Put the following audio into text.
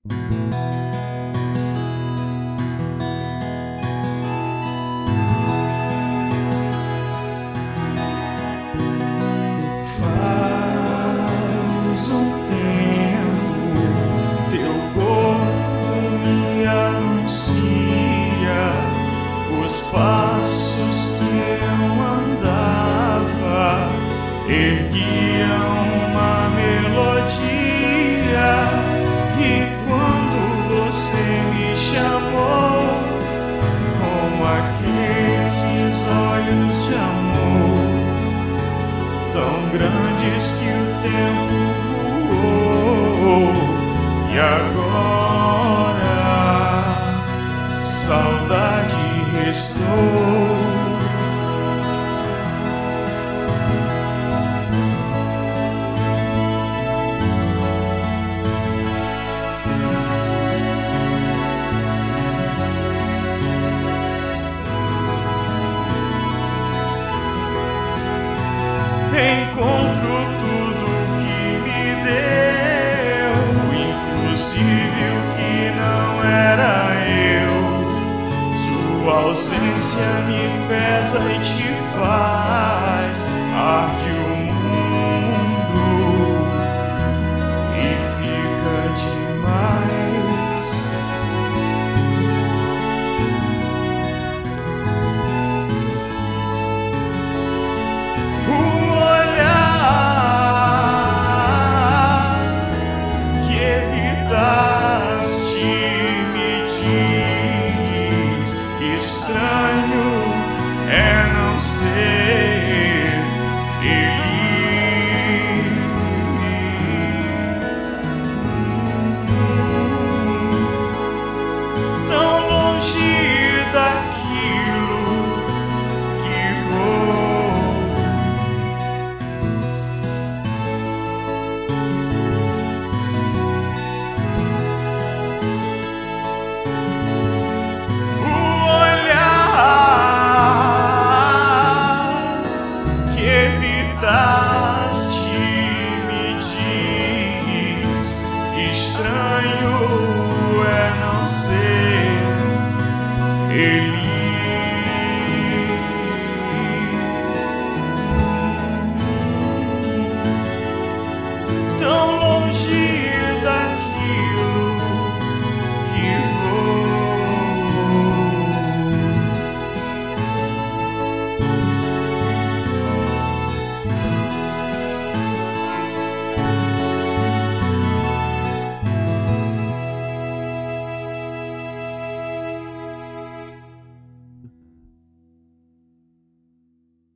Faz um tempo teu corpo me anuncia os passos que eu andava, erguia uma melodia, e quando você me chamou com aqueles olhos de amor tão grandes que o tempo voou, e agora saudade restou. Encontro tudo que me deu, inclusive o que não era eu. Sua ausência me pesa e te faz arde o mundo e fica demais. Estranho é não ser feliz. Tão longe daquilo que vou. Me diz, estranho é não ser feliz.